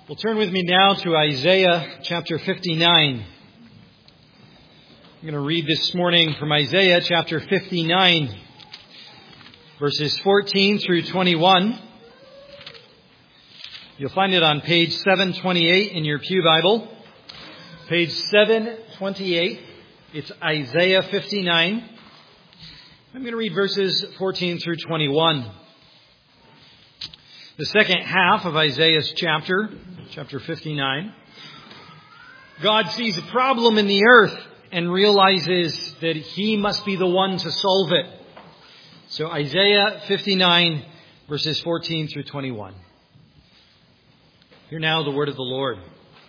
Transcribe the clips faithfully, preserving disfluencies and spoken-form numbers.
Well, turn with me now to Isaiah chapter fifty-nine. I'm going to read this morning from Isaiah chapter fifty-nine, verses fourteen through twenty-one. You'll find it on page seven twenty-eight in your pew Bible. Page seven twenty-eight. It's Isaiah fifty-nine. I'm going to read verses fourteen through twenty-one. The second half of Isaiah's chapter, chapter fifty-nine. God sees a problem in the earth and realizes that He must be the one to solve it. So Isaiah fifty-nine, verses fourteen through twenty-one. Hear now the word of the Lord.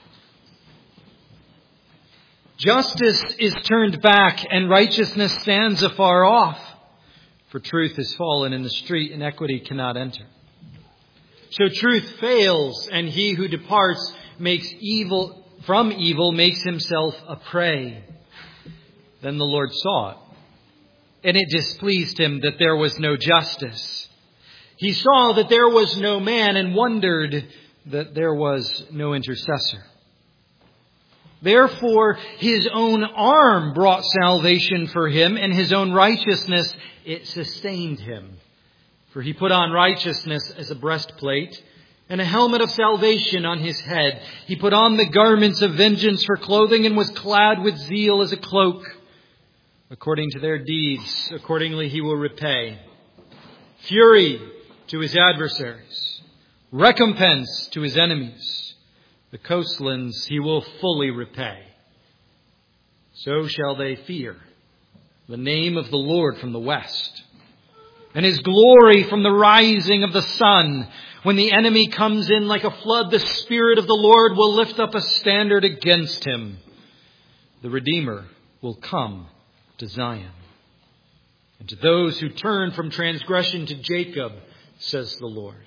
Justice is turned back and righteousness stands afar off. For truth is fallen in the street and equity cannot enter. So truth fails, and he who departs makes evil from evil makes himself a prey. Then the Lord saw it, and it displeased him that there was no justice. He saw that there was no man and wondered that there was no intercessor. Therefore, his own arm brought salvation for him, and his own righteousness, it sustained him. For he put on righteousness as a breastplate and a helmet of salvation on his head. He put on the garments of vengeance for clothing and was clad with zeal as a cloak. According to their deeds, accordingly he will repay. Fury to his adversaries, recompense to his enemies. The coastlands he will fully repay. So shall they fear the name of the Lord from the west, and His glory from the rising of the sun. When the enemy comes in like a flood, the Spirit of the Lord will lift up a standard against him. The Redeemer will come to Zion. And to those who turn from transgression to Jacob, says the Lord.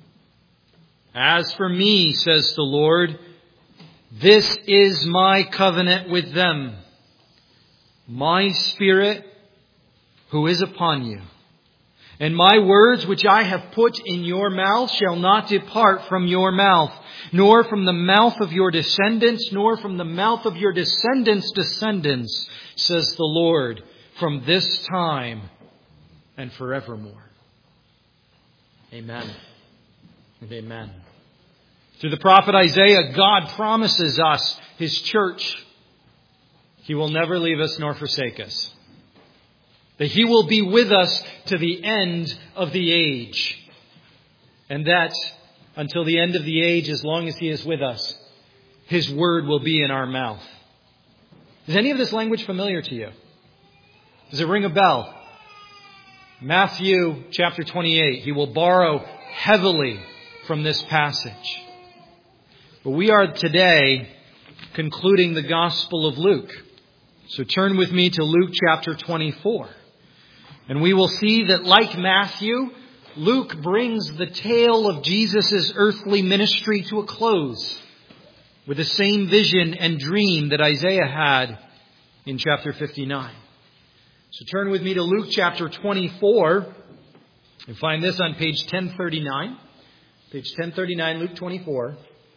As for me, says the Lord, this is my covenant with them. My Spirit who is upon you. And my words which I have put in your mouth shall not depart from your mouth, nor from the mouth of your descendants, nor from the mouth of your descendants' descendants, says the Lord, from this time and forevermore. Amen and amen. Through the prophet Isaiah, God promises us, His church, He will never leave us nor forsake us. That He will be with us to the end of the age. And that until the end of the age, as long as He is with us, His word will be in our mouth. Is any of this language familiar to you? Does it ring a bell? Matthew chapter twenty-eight. He will borrow heavily from this passage. But we are today concluding the Gospel of Luke. So turn with me to Luke chapter twenty-four. And we will see that, like Matthew, Luke brings the tale of Jesus' earthly ministry to a close with the same vision and dream that Isaiah had in chapter fifty-nine. So turn with me to Luke chapter twenty-four and find this on page ten thirty-nine. Page ten thirty-nine, Luke twenty-four.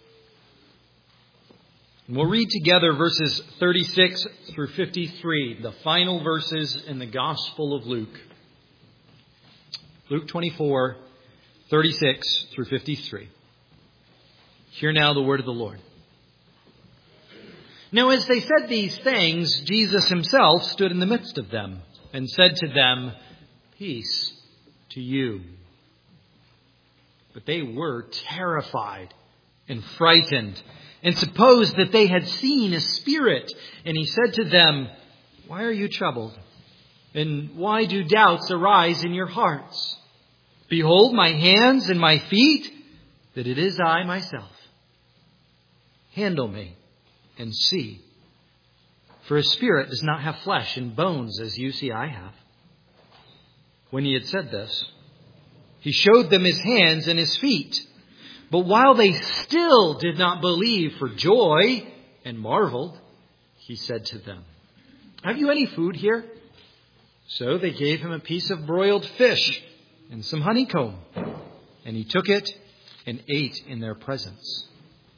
And we'll read together verses thirty-six through fifty-three, the final verses in the Gospel of Luke. Luke twenty-four, thirty-six through fifty-three. Hear now the word of the Lord. Now as they said these things, Jesus Himself stood in the midst of them and said to them, "Peace to you." But they were terrified and frightened, and supposed that they had seen a spirit. And He said to them, "Why are you troubled? And why do doubts arise in your hearts? Behold my hands and my feet, that it is I myself. Handle me and see. For a spirit does not have flesh and bones as you see I have." When He had said this, He showed them His hands and His feet. But while they still did not believe for joy and marveled, He said to them, "Have you any food here?" So they gave Him a piece of broiled fish and some honeycomb. And He took it and ate in their presence.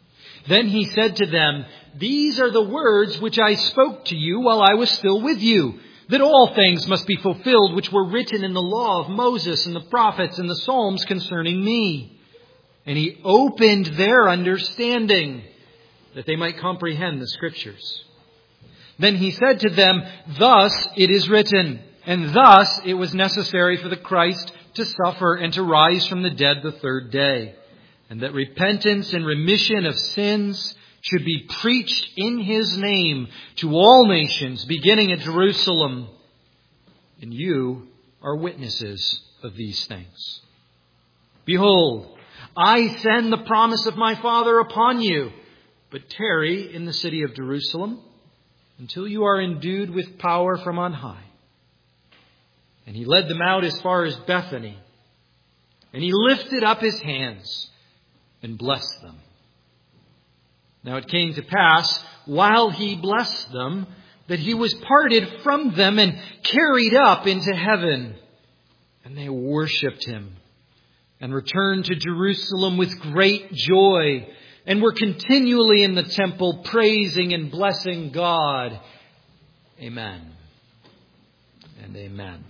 Then he said to them, "These are the words which I spoke to you while I was still with you, that all things must be fulfilled which were written in the law of Moses and the prophets and the Psalms concerning me." And he opened their understanding, that they might comprehend the Scriptures. Then he said to them, "Thus it is written, and thus it was necessary for the Christ to suffer and to rise from the dead the third day, and that repentance and remission of sins should be preached in His name to all nations, beginning at Jerusalem. And you are witnesses of these things. Behold, I send the promise of my Father upon you, but tarry in the city of Jerusalem until you are endued with power from on high." And he led them out as far as Bethany, and he lifted up his hands and blessed them. Now it came to pass, while he blessed them, that he was parted from them and carried up into heaven. And they worshipped him and returned to Jerusalem with great joy, and were continually in the temple praising and blessing God. Amen and amen.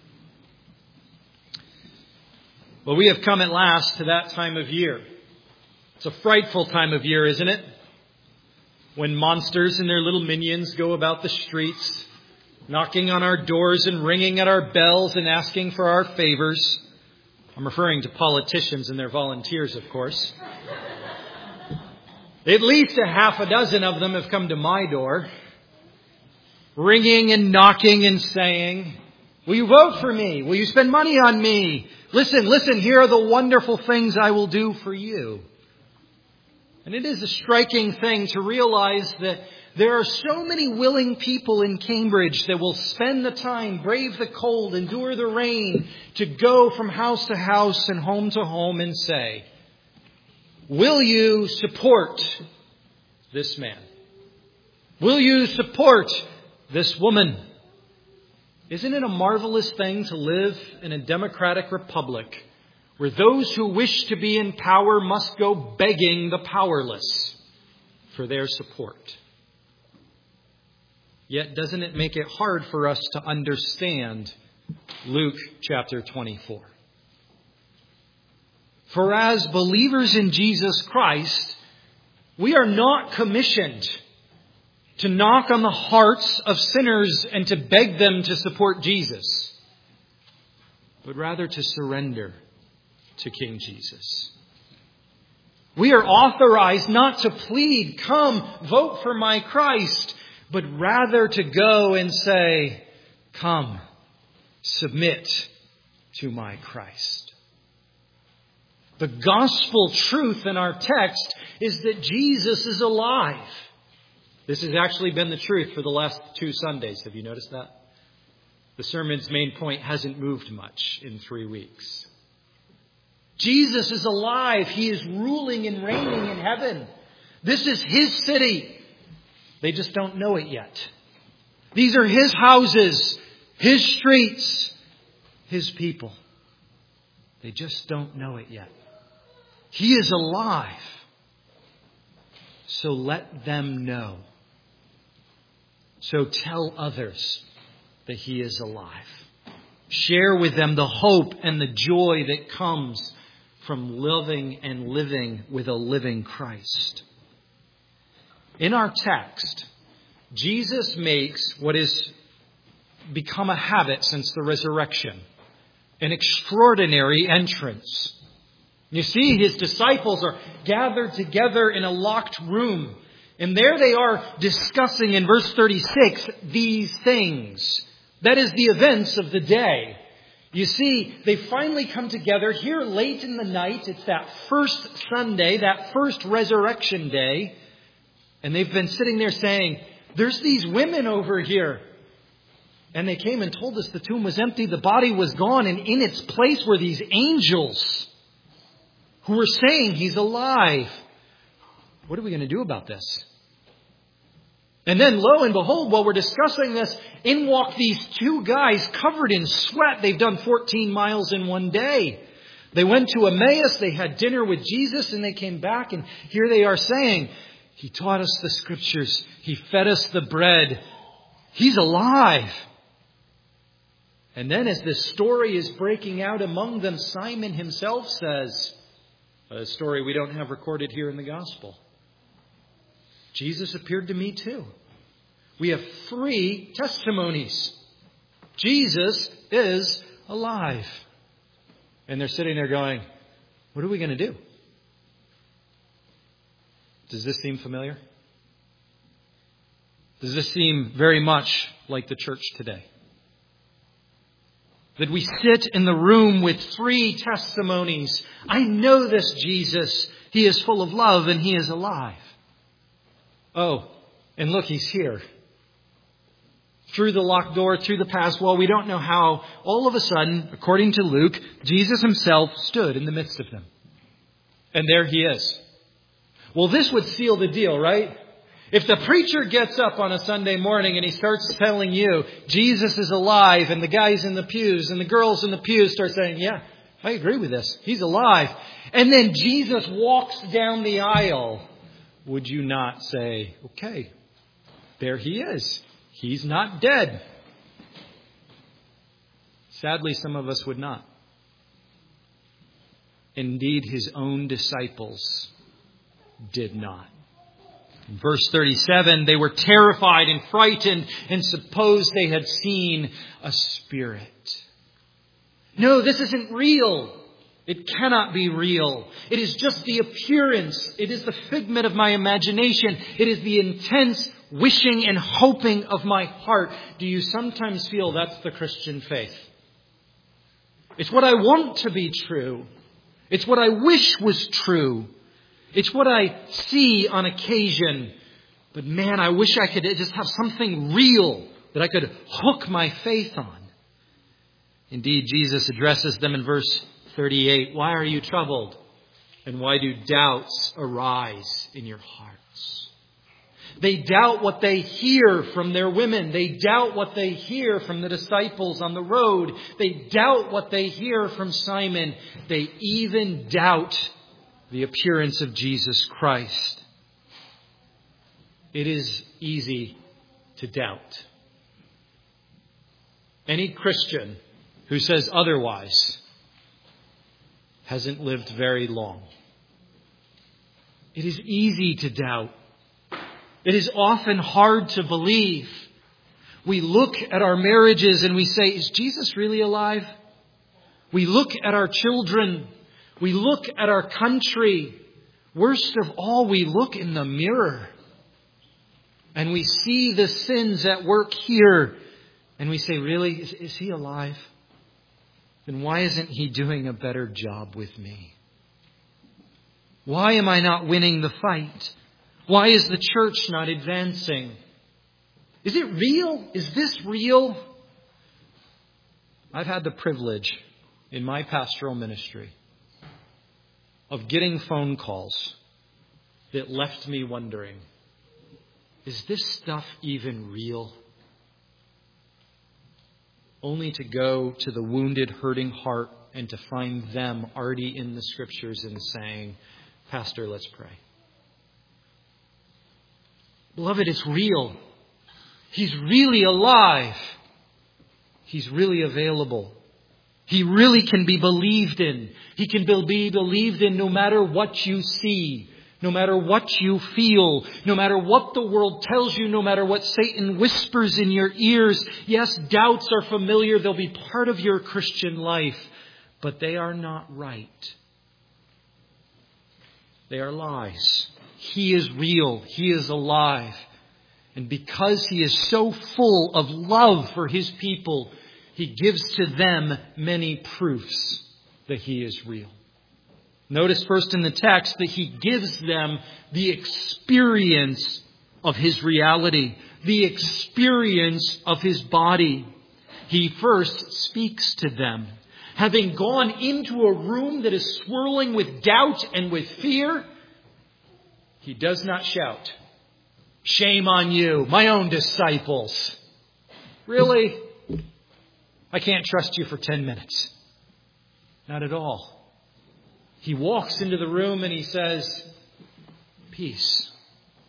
Well, we have come at last to that time of year. It's a frightful time of year, isn't it? When monsters and their little minions go about the streets, knocking on our doors and ringing at our bells and asking for our favors. I'm referring to politicians and their volunteers, of course. At least a half a dozen of them have come to my door, ringing and knocking and saying, "Will you vote for me? Will you spend money on me? Listen, listen, here are the wonderful things I will do for you." And it is a striking thing to realize that there are so many willing people in Cambridge that will spend the time, brave the cold, endure the rain, to go from house to house and home to home and say, "Will you support this man? Will you support this woman?" Isn't it a marvelous thing to live in a democratic republic where those who wish to be in power must go begging the powerless for their support? Yet doesn't it make it hard for us to understand Luke chapter twenty-four? For as believers in Jesus Christ, we are not commissioned to knock on the hearts of sinners and to beg them to support Jesus, but rather to surrender to King Jesus. We are authorized not to plead, "Come, vote for my Christ," but rather to go and say, "Come, submit to my Christ." The gospel truth in our text is that Jesus is alive. This has actually been the truth for the last two Sundays. Have you noticed that? The sermon's main point hasn't moved much in three weeks. Jesus is alive. He is ruling and reigning in heaven. This is His city. They just don't know it yet. These are His houses, His streets, His people. They just don't know it yet. He is alive. So let them know. So tell others that He is alive. Share with them the hope and the joy that comes from loving and living with a living Christ. In our text, Jesus makes what has become a habit since the resurrection an extraordinary entrance. You see, His disciples are gathered together in a locked room. And there they are discussing in verse thirty-six these things. That is the events of the day. You see, they finally come together here late in the night. It's that first Sunday, that first resurrection day. And they've been sitting there saying, "There's these women over here. And they came and told us the tomb was empty, the body was gone, and in its place were these angels who were saying He's alive. What are we going to do about this?" And then, lo and behold, while we're discussing this, in walk these two guys covered in sweat. They've done fourteen miles in one day. They went to Emmaus, they had dinner with Jesus, and they came back, and here they are saying, He taught us the Scriptures. He fed us the bread. He's alive. And then as this story is breaking out among them, Simon himself says, a story we don't have recorded here in the Gospel, Jesus appeared to me too. We have three testimonies. Jesus is alive. And they're sitting there going, what are we going to do? Does this seem familiar? Does this seem very much like the church today? That we sit in the room with three testimonies. I know this Jesus. He is full of love and He is alive. Oh, and look, He's here. Through the locked door, through the pass wall, we don't know how, all of a sudden, according to Luke, Jesus Himself stood in the midst of them. And there He is. Well, this would seal the deal, right? If the preacher gets up on a Sunday morning and he starts telling you Jesus is alive, and the guys in the pews and the girls in the pews start saying, yeah, I agree with this. He's alive. And then Jesus walks down the aisle. Would you not say, okay, there He is. He's not dead. Sadly, some of us would not. Indeed, His own disciples did not. In verse thirty-seven, they were terrified and frightened and supposed they had seen a spirit. No, this isn't real. It cannot be real. It is just the appearance. It is the figment of my imagination. It is the intense wishing and hoping of my heart. Do you sometimes feel that's the Christian faith? It's what I want to be true. It's what I wish was true. It's what I see on occasion. But man, I wish I could just have something real that I could hook my faith on. Indeed, Jesus addresses them in verse thirty-eight. Why are you troubled? And why do doubts arise in your hearts? They doubt what they hear from their women. They doubt what they hear from the disciples on the road. They doubt what they hear from Simon. They even doubt the appearance of Jesus Christ. It is easy to doubt. Any Christian who says otherwise hasn't lived very long. It is easy to doubt. It is often hard to believe. We look at our marriages and we say, is Jesus really alive? We look at our children. We look at our country. Worst of all, we look in the mirror and we see the sins at work here. And we say, really, is, is He alive? Then why isn't He doing a better job with me? Why am I not winning the fight? Why is the church not advancing? Is it real? Is this real? I've had the privilege in my pastoral ministry of getting phone calls that left me wondering, is this stuff even real? Only to go to the wounded, hurting heart and to find them already in the Scriptures and saying, Pastor, let's pray. Beloved, it's real. He's really alive. He's really available. He really can be believed in. He can be believed in no matter what you see, no matter what you feel, no matter what the world tells you, no matter what Satan whispers in your ears. Yes, doubts are familiar. They'll be part of your Christian life, but they are not right. They are lies. He is real. He is alive. And because He is so full of love for His people, He gives to them many proofs that He is real. Notice first in the text that He gives them the experience of His reality, the experience of His body. He first speaks to them. Having gone into a room that is swirling with doubt and with fear, He does not shout, "Shame on you, my own disciples." Really? I can't trust you for ten minutes. Not at all. He walks into the room and He says, peace,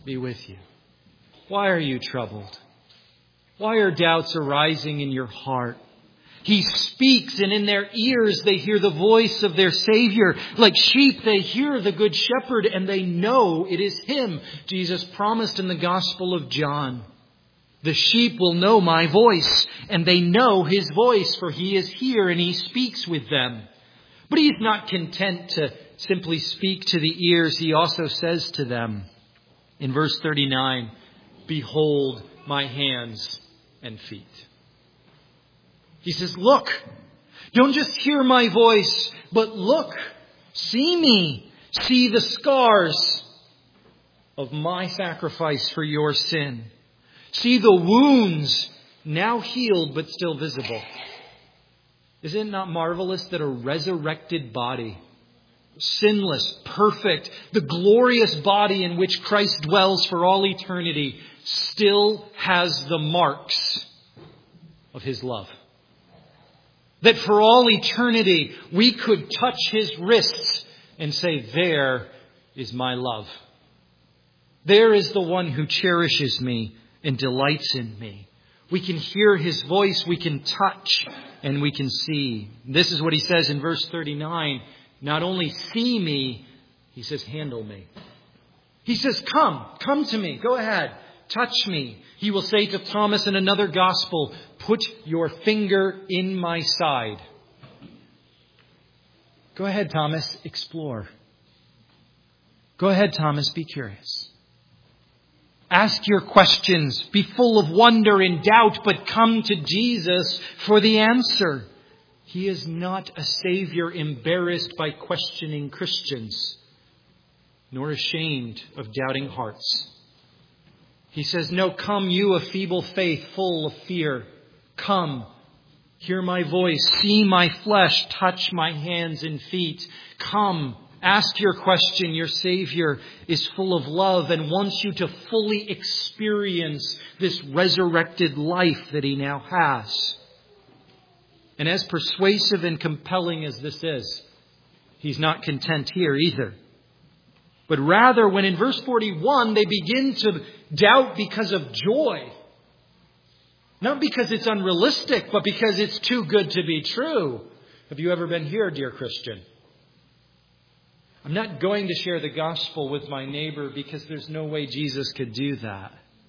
be with you. Why are you troubled? Why are doubts arising in your heart? He speaks, and in their ears they hear the voice of their Savior. Like sheep, they hear the Good Shepherd, and they know it is Him. Jesus promised in the Gospel of John, the sheep will know my voice, and they know His voice, for He is here and He speaks with them. But He's not content to simply speak to the ears. He also says to them in verse thirty-nine, behold my hands and feet. He says, look, don't just hear my voice, but look, see me, see the scars of my sacrifice for your sin. See the wounds now healed but still visible. Is it not marvelous that a resurrected body, sinless, perfect, the glorious body in which Christ dwells for all eternity, still has the marks of His love? That for all eternity we could touch His wrists and say, there is my love. There is the one who cherishes me and delights in me. We can hear His voice, we can touch, and we can see. This is what He says in verse thirty-nine. Not only see me, He says, handle me. He says, come, come to me, go ahead. Touch me. He will say to Thomas in another gospel, put your finger in my side. Go ahead, Thomas, explore. Go ahead, Thomas, be curious. Ask your questions. Be full of wonder and doubt, but come to Jesus for the answer. He is not a Savior embarrassed by questioning Christians, nor ashamed of doubting hearts. He says, no, come you of feeble faith, full of fear. Come, hear my voice, see my flesh, touch my hands and feet. Come, ask your question. Your Savior is full of love and wants you to fully experience this resurrected life that He now has. And as persuasive and compelling as this is, He's not content here either. But rather, when in verse forty-one they begin to doubt because of joy, not because it's unrealistic, but because it's too good to be true. Have you ever been here, dear Christian? I'm not going to share the gospel with my neighbor because there's no way Jesus could do that.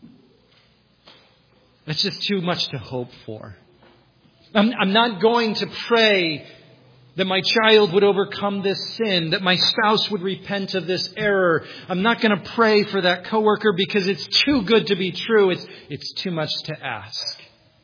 That's just too much to hope for. I'm, I'm not going to pray that my child would overcome this sin, that my spouse would repent of this error. I'm not going to pray for that coworker because it's too good to be true. It's, it's too much to ask.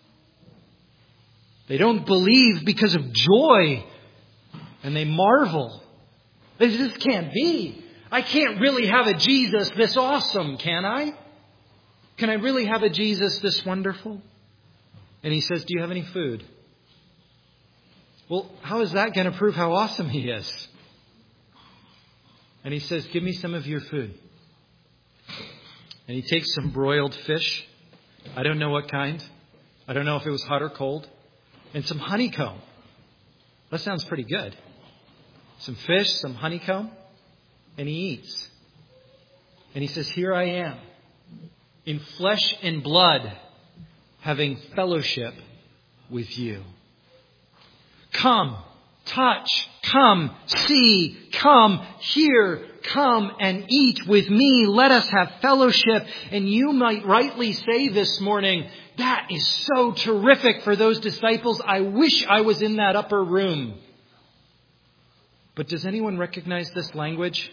They don't believe because of joy, and they marvel. This just can't be. I can't really have a Jesus this awesome, can I? Can I really have a Jesus this wonderful? And He says, do you have any food? Well, how is that going to prove how awesome He is? And He says, give me some of your food. And He takes some broiled fish. I don't know what kind. I don't know if it was hot or cold. And some honeycomb. That sounds pretty good. Some fish, some honeycomb. And He eats. And He says, here I am, in flesh and blood, having fellowship with you. Come, touch, come, see, come, hear, come and eat with me. Let us have fellowship. And you might rightly say this morning, that is so terrific for those disciples. I wish I was in that upper room. But does anyone recognize this language?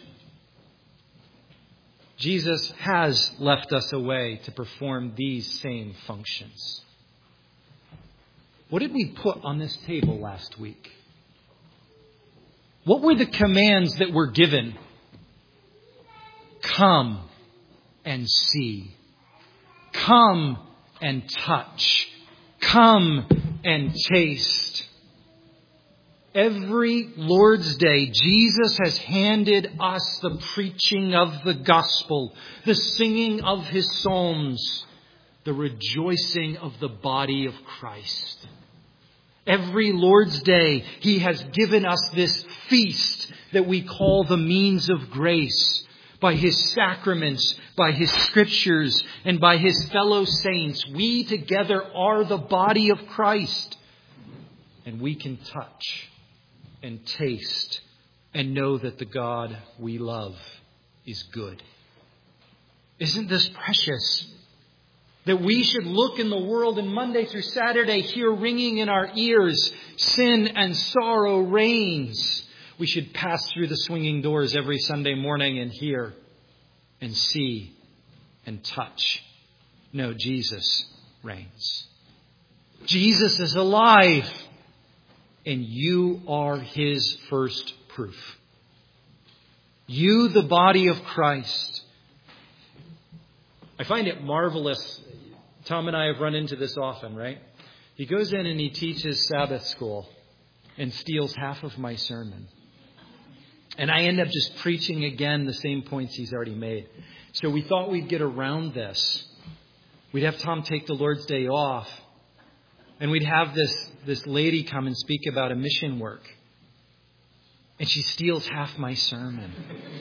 Jesus has left us a way to perform these same functions. What did we put on this table last week? What were the commands that were given? Come and see. Come and touch. Come and taste. Every Lord's Day, Jesus has handed us the preaching of the gospel, the singing of His psalms, the rejoicing of the body of Christ. Every Lord's Day, He has given us this feast that we call the means of grace. by His sacraments, by His scriptures, and by His fellow saints. We together are the body of Christ. And we can touch and taste and know that the God we love is good. Isn't this precious? That we should look in the world and Monday through Saturday hear ringing in our ears, sin and sorrow reigns. We should pass through the swinging doors every Sunday morning and hear and see and touch. No, Jesus reigns. Jesus is alive, and you are His first proof. You, the body of Christ. I find it marvelous. Tom and I have run into this often, right? He goes in and he teaches Sabbath school and steals half of my sermon. And I end up just preaching again the same points he's already made. So we thought we'd get around this. We'd have Tom take the Lord's Day off. And we'd have this, this lady come and speak about a mission work. And she steals half my sermon.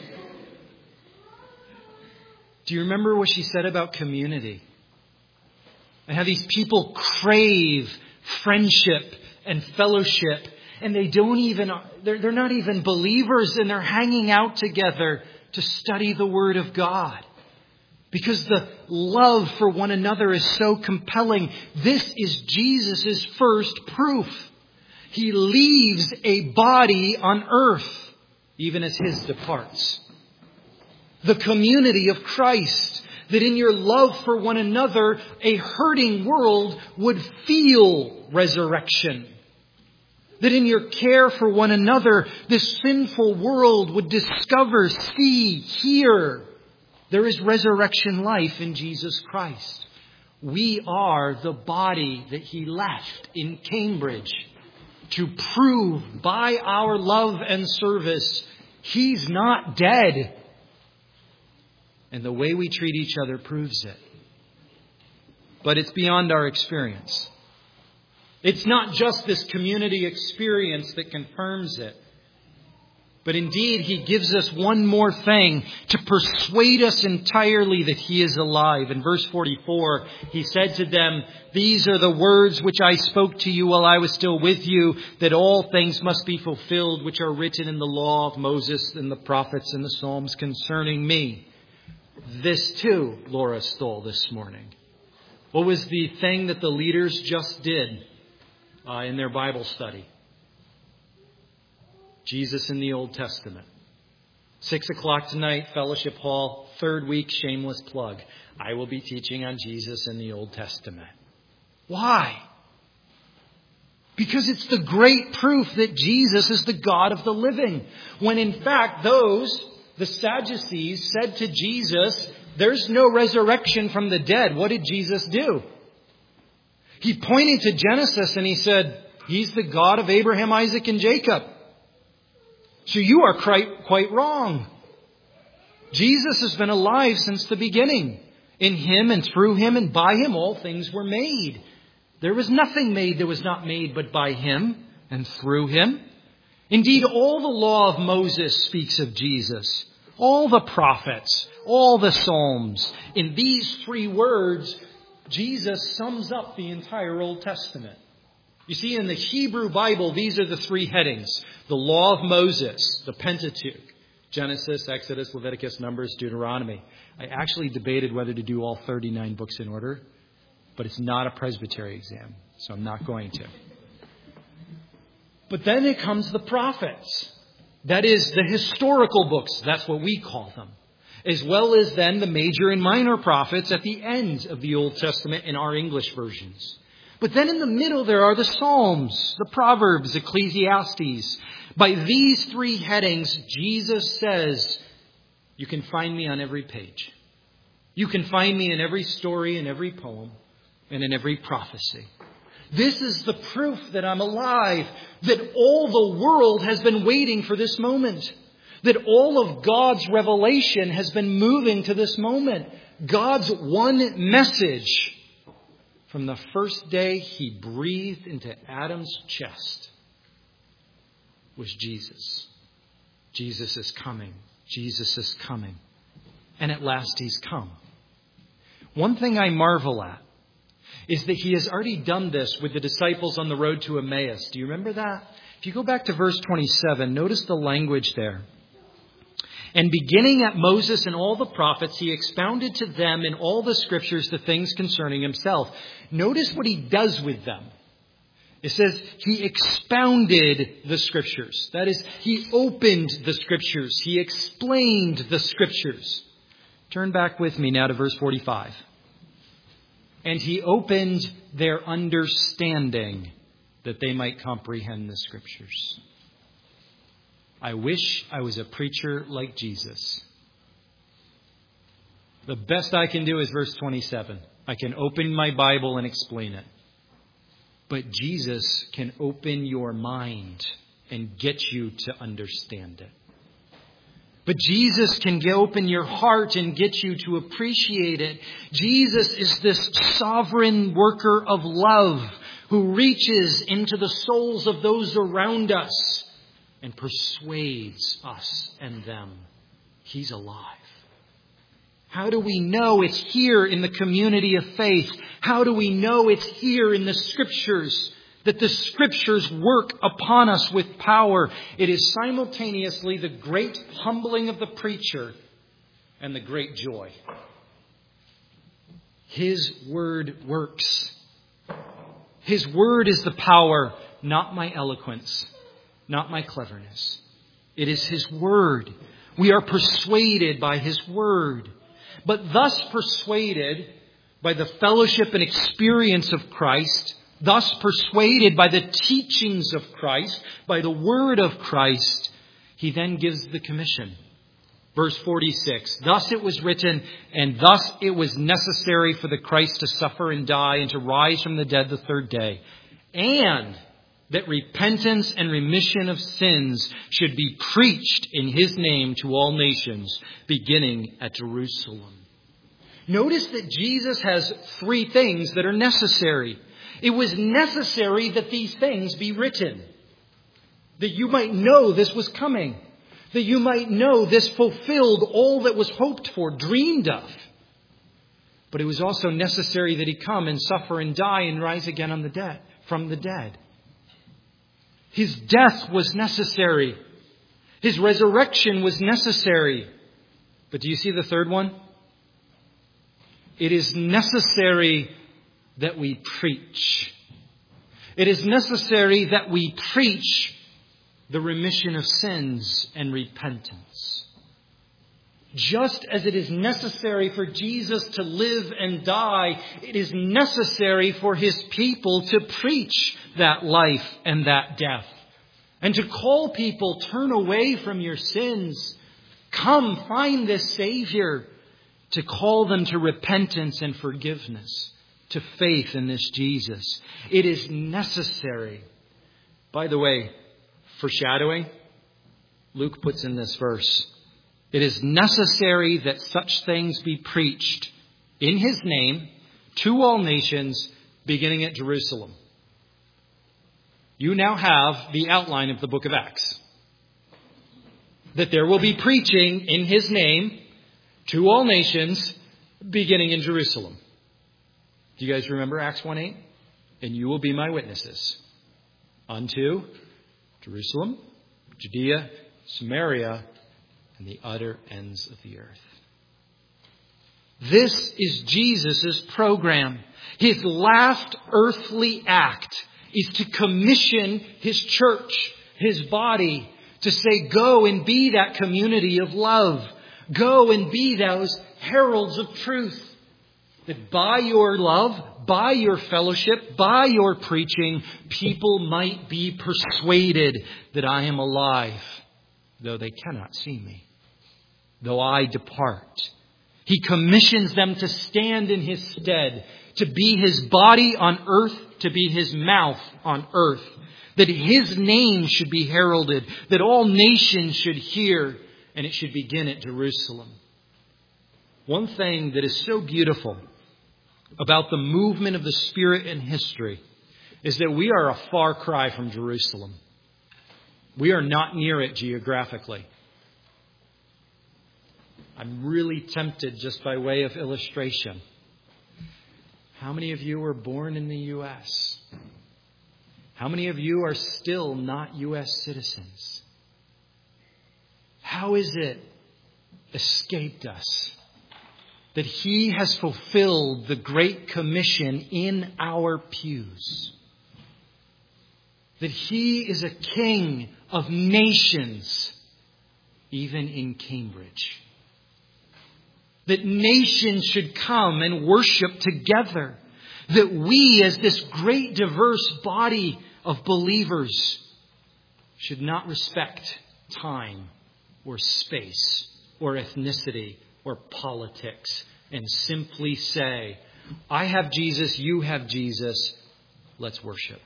Do you remember what she said about community? And how these people crave friendship and fellowship. And they don't even, they're, they're not even believers, and they're hanging out together to study the Word of God. Because the love for one another is so compelling. This is Jesus' first proof. He leaves a body on earth, even as His departs. The community of Christ, that in your love for one another, a hurting world would feel resurrection. That in your care for one another, this sinful world would discover, see, hear, there is resurrection life in Jesus Christ. We are the body that He left in Cambridge to prove by our love and service He's not dead. And the way we treat each other proves it. But it's beyond our experience. It's not just this community experience that confirms it. But indeed, He gives us one more thing to persuade us entirely that He is alive. In verse forty-four, He said to them, "These are the words which I spoke to you while I was still with you, that all things must be fulfilled which are written in the law of Moses and the prophets and the Psalms concerning me." This too, Laura stole this morning. What was the thing that the leaders just did uh, in their Bible study? Jesus in the Old Testament. Six o'clock tonight, Fellowship Hall, third week, shameless plug. I will be teaching on Jesus in the Old Testament. Why? Because it's the great proof that Jesus is the God of the living. When in fact, those, the Sadducees, said to Jesus, "There's no resurrection from the dead." What did Jesus do? He pointed to Genesis and He said, He's the God of Abraham, Isaac, and Jacob. So you are quite, quite wrong. Jesus has been alive since the beginning. In Him and through Him and by Him all things were made. There was nothing made that was not made but by Him and through Him. Indeed, all the law of Moses speaks of Jesus. All the prophets, all the Psalms. In these three words, Jesus sums up the entire Old Testament. You see, in the Hebrew Bible, these are the three headings. The law of Moses, the Pentateuch, Genesis, Exodus, Leviticus, Numbers, Deuteronomy. I actually debated whether to do all thirty-nine books in order, but it's not a presbytery exam, so I'm not going to. But then it comes the prophets. That is, the historical books. That's what we call them. As well as then the major and minor prophets at the end of the Old Testament in our English versions. But then in the middle there are the Psalms, the Proverbs, Ecclesiastes. By these three headings, Jesus says, you can find me on every page. You can find me in every story, in every poem, and in every prophecy. This is the proof that I'm alive, that all the world has been waiting for this moment, that all of God's revelation has been moving to this moment. God's one message from the first day He breathed into Adam's chest was Jesus. Jesus is coming. Jesus is coming. and at last He's come. One thing I marvel at is that He has already done this with the disciples on the road to Emmaus. Do you remember that? If you go back to verse twenty-seven, notice the language there. And beginning at Moses and all the prophets, He expounded to them in all the Scriptures the things concerning Himself. Notice what He does with them. It says He expounded the Scriptures. That is, He opened the Scriptures. He explained the Scriptures. Turn back with me now to verse forty-five. And He opened their understanding that they might comprehend the Scriptures. I wish I was a preacher like Jesus. The best I can do is verse twenty-seven. I can open my Bible and explain it. But Jesus can open your mind and get you to understand it. But Jesus can open your heart and get you to appreciate it. Jesus is this sovereign worker of love who reaches into the souls of those around us and persuades us and them. He's alive. How do we know it's here in the community of faith? How do we know it's here in the Scriptures? That the Scriptures work upon us with power. It is simultaneously the great humbling of the preacher and the great joy. His Word works. His Word is the power, not my eloquence, not my cleverness. It is His Word. We are persuaded by His Word. But thus persuaded by the fellowship and experience of Christ, thus persuaded by the teachings of Christ, by the Word of Christ, He then gives the commission. Verse forty-six, thus it was written, and thus it was necessary for the Christ to suffer and die and to rise from the dead the third day. And that repentance and remission of sins should be preached in His name to all nations, beginning at Jerusalem. Notice that Jesus has three things that are necessary. It was necessary that these things be written, that you might know this was coming, that you might know this fulfilled all that was hoped for, dreamed of. But it was also necessary that He come and suffer and die and rise again on the dead, from the dead. His death was necessary. His resurrection was necessary. But do you see the third one? It is necessary that we preach. It is necessary that we preach the remission of sins and repentance. Just as it is necessary for Jesus to live and die, it is necessary for His people to preach that life and that death. And to call people, turn away from your sins. Come, find this Savior. To call them to repentance and forgiveness. To faith in this Jesus. It is necessary. By the way, foreshadowing, Luke puts in this verse. It is necessary that such things be preached in His name to all nations, beginning at Jerusalem. You now have the outline of the book of Acts. That there will be preaching in His name to all nations, beginning in Jerusalem. Do you guys remember Acts one eight? And you will be my witnesses unto Jerusalem, Judea, Samaria, and the utter ends of the earth. This is Jesus' program. His last earthly act is to commission His church, His body, to say, go and be that community of love. Go and be those heralds of truth. That by your love, by your fellowship, by your preaching, people might be persuaded that I am alive, though they cannot see me, though I depart. He commissions them to stand in His stead, to be His body on earth, to be His mouth on earth, that His name should be heralded, that all nations should hear, and it should begin at Jerusalem. One thing that is so beautiful about the movement of the Spirit in history is that we are a far cry from Jerusalem. We are not near it geographically. I'm really tempted just by way of illustration. How many of you were born in the U S? How many of you are still not U S citizens? How is it escaped us that He has fulfilled the Great Commission in our pews? That He is a King of nations, even in Cambridge. That nations should come and worship together. That we, as this great diverse body of believers, should not respect time or space or ethnicity or politics and simply say, I have Jesus, you have Jesus, let's worship.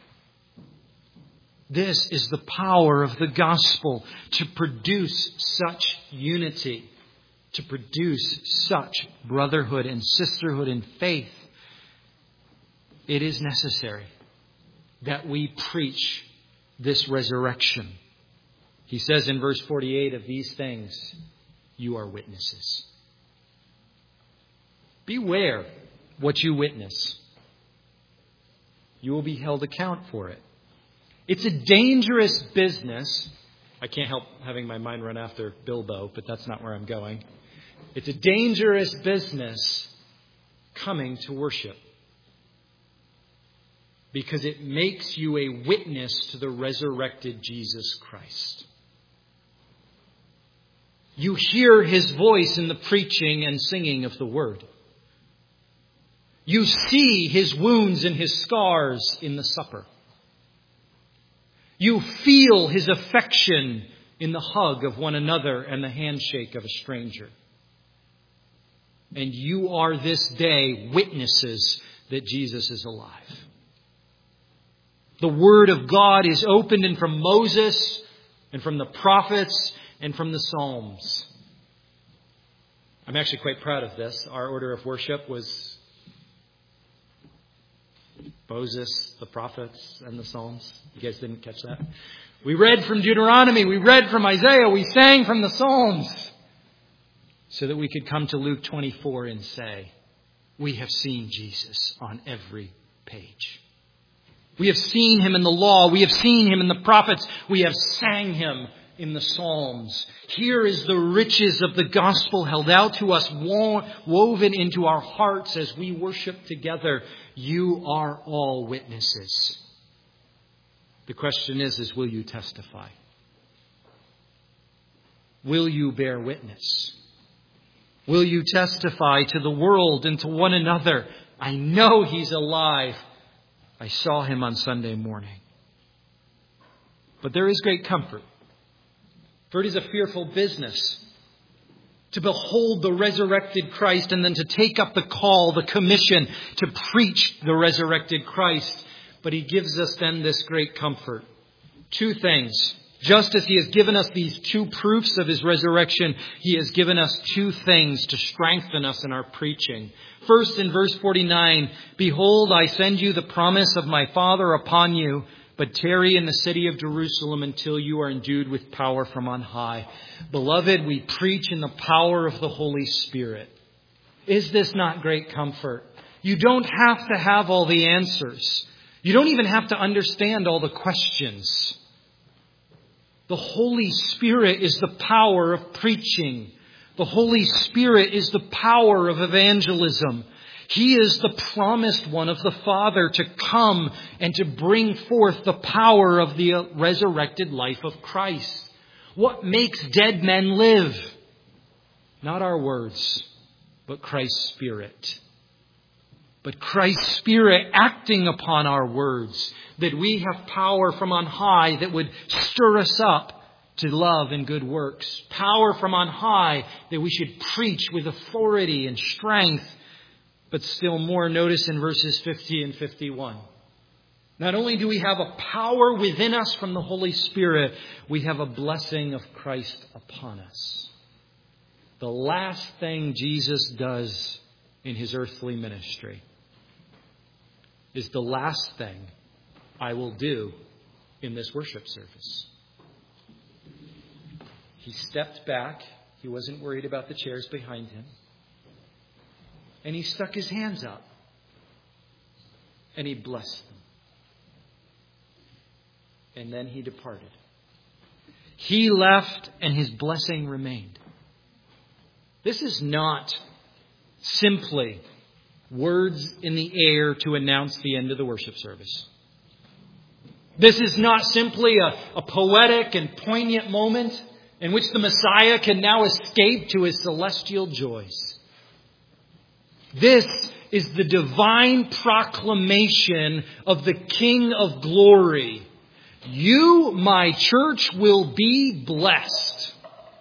This is the power of the gospel to produce such unity, to produce such brotherhood and sisterhood in faith. It is necessary that we preach this resurrection. He says in verse forty-eight, of these things you are witnesses. Beware what you witness. You will be held account for it. It's a dangerous business. I can't help having my mind run after Bilbo, but that's not where I'm going. It's a dangerous business coming to worship, because it makes you a witness to the resurrected Jesus Christ. You hear His voice in the preaching and singing of the Word. You see His wounds and His scars in the supper. You feel His affection in the hug of one another and the handshake of a stranger. And you are this day witnesses that Jesus is alive. The Word of God is opened and from Moses and from the prophets and from the Psalms. I'm actually quite proud of this. Our order of worship was Moses, the prophets, and the Psalms. You guys didn't catch that? We read from Deuteronomy. We read from Isaiah. We sang from the Psalms. So that we could come to Luke twenty-four and say, we have seen Jesus on every page. We have seen Him in the law. We have seen Him in the prophets. We have sang Him in the Psalms. Here is the riches of the gospel held out to us, wo- woven into our hearts as we worship together. You are all witnesses. The question is, is will you testify? Will you bear witness? Will you testify to the world and to one another? I know He's alive. I saw Him on Sunday morning. But there is great comfort. For it is a fearful business to behold the resurrected Christ and then to take up the call, the commission to preach the resurrected Christ. But He gives us then this great comfort. Two things. Just as He has given us these two proofs of His resurrection, He has given us two things to strengthen us in our preaching. First, in verse forty-nine, behold, I send you the promise of my Father upon you, but tarry in the city of Jerusalem until you are endued with power from on high. Beloved, we preach in the power of the Holy Spirit. Is this not great comfort? You don't have to have all the answers. You don't even have to understand all the questions. The Holy Spirit is the power of preaching. The Holy Spirit is the power of evangelism. He is the promised one of the Father to come and to bring forth the power of the resurrected life of Christ. What makes dead men live? Not our words, but Christ's Spirit. But Christ's Spirit acting upon our words, that we have power from on high that would stir us up to love and good works. Power from on high that we should preach with authority and strength. But still more, notice in verses fifty and fifty-one. Not only do we have a power within us from the Holy Spirit, we have a blessing of Christ upon us. The last thing Jesus does in His earthly ministry is the last thing I will do in this worship service. He stepped back. He wasn't worried about the chairs behind him. And he stuck his hands up. And he blessed them. And then he departed. He left and his blessing remained. This is not simply words in the air to announce the end of the worship service. This is not simply a, a poetic and poignant moment in which the Messiah can now escape to his celestial joys. This is the divine proclamation of the King of Glory. You, my church, will be blessed.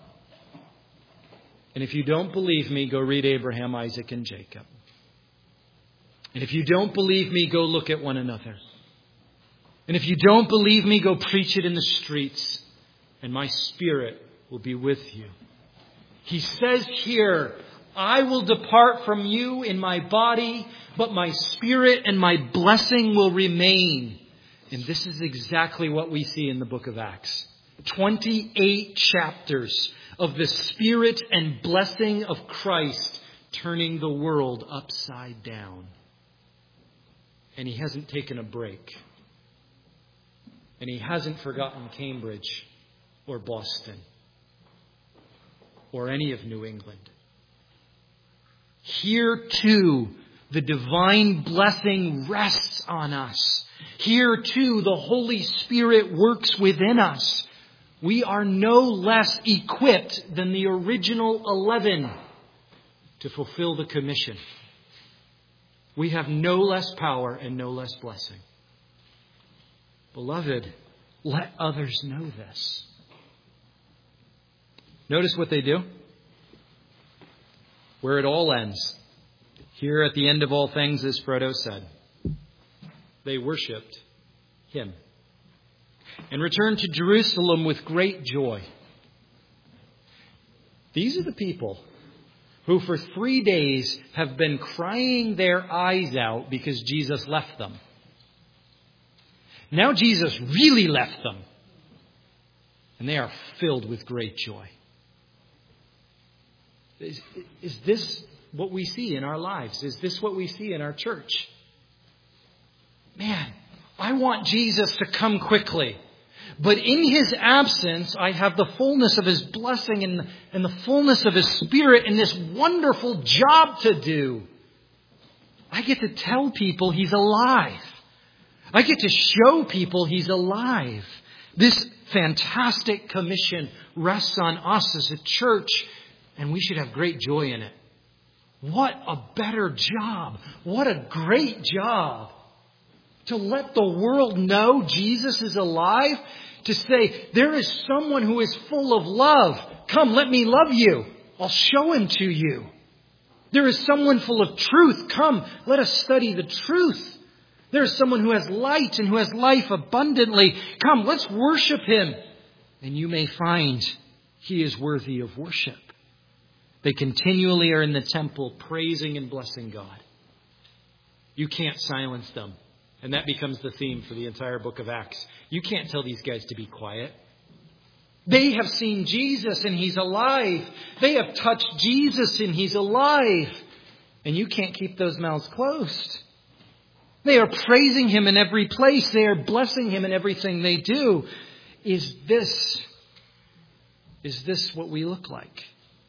And if you don't believe me, go read Abraham, Isaac, and Jacob. And if you don't believe me, go look at one another. And if you don't believe me, go preach it in the streets. And my Spirit will be with you. He says here, I will depart from you in my body, but my Spirit and my blessing will remain. And this is exactly what we see in the book of Acts. twenty-eight chapters of the Spirit and blessing of Christ turning the world upside down. And he hasn't taken a break. And he hasn't forgotten Cambridge or Boston or any of New England. Here too, the divine blessing rests on us. Here too, the Holy Spirit works within us. We are no less equipped than the original eleven to fulfill the commission. We have no less power and no less blessing. Beloved, let others know this. Notice what they do. Where it all ends. Here at the end of all things, as Frodo said, they worshipped him and returned to Jerusalem with great joy. These are the people who for three days have been crying their eyes out because Jesus left them. Now Jesus really left them. And they are filled with great joy. Is, is this what we see in our lives? Is this what we see in our church? Man, I want Jesus to come quickly. But in his absence, I have the fullness of his blessing and, and the fullness of his Spirit and this wonderful job to do. I get to tell people he's alive. I get to show people he's alive. This fantastic commission rests on us as a church, and we should have great joy in it. What a better job. What a great job. To let the world know Jesus is alive. To say, there is someone who is full of love. Come, let me love you. I'll show him to you. There is someone full of truth. Come, let us study the truth. There is someone who has light and who has life abundantly. Come, let's worship him. And you may find he is worthy of worship. They continually are in the temple praising and blessing God. You can't silence them. And that becomes the theme for the entire book of Acts. You can't tell these guys to be quiet. They have seen Jesus and he's alive. They have touched Jesus and he's alive. And you can't keep those mouths closed. They are praising him in every place. They are blessing him in everything they do. Is this, is this what we look like?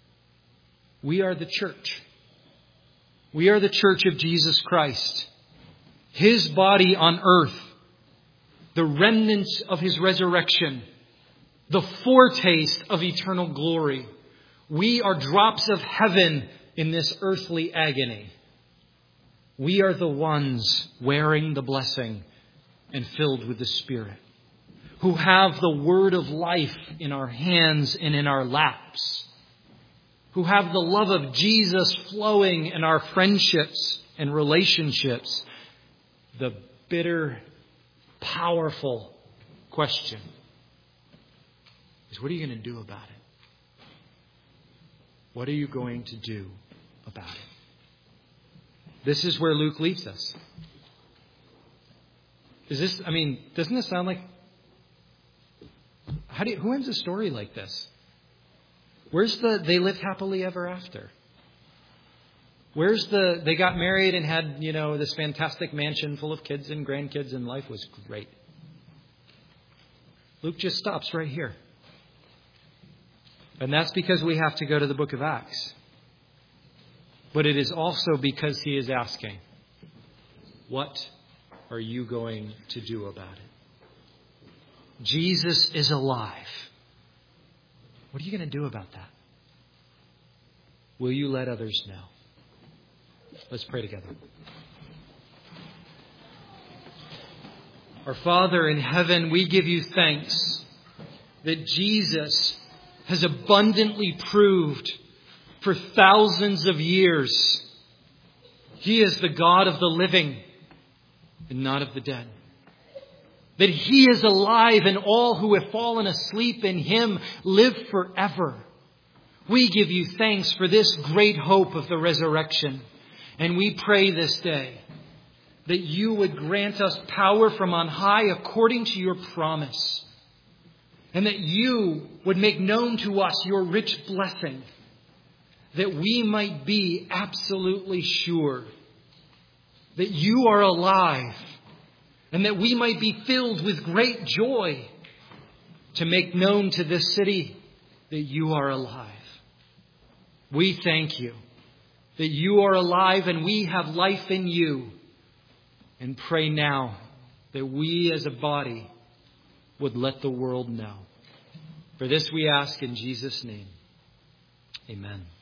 We are the church. We are the church of Jesus Christ. His body on earth. The remnants of his resurrection. The foretaste of eternal glory. We are drops of heaven in this earthly agony. We are the ones wearing the blessing and filled with the Spirit. Who have the word of life in our hands and in our laps. Who have the love of Jesus flowing in our friendships and relationships. The bitter, powerful question is, what are you going to do about it? What are you going to do about it? This is where Luke leaves us. Is this, I mean, doesn't this sound like, how do you, who ends a story like this? Where's the they lived happily ever after? Where's the they got married and had, you know, this fantastic mansion full of kids and grandkids and life was great? Luke just stops right here. And that's because we have to go to the book of Acts. But it is also because he is asking, what are you going to do about it? Jesus is alive. What are you going to do about that? Will you let others know? Let's pray together. Our Father in heaven, we give you thanks that Jesus has abundantly proved for thousands of years He is the God of the living and not of the dead. That He is alive and all who have fallen asleep in Him live forever. We give you thanks for this great hope of the resurrection. And we pray this day that you would grant us power from on high according to your promise. And that you would make known to us your rich blessing. That we might be absolutely sure that you are alive. And that we might be filled with great joy to make known to this city that you are alive. We thank you that you are alive and we have life in you. And pray now that we as a body would let the world know. For this we ask in Jesus' name. Amen.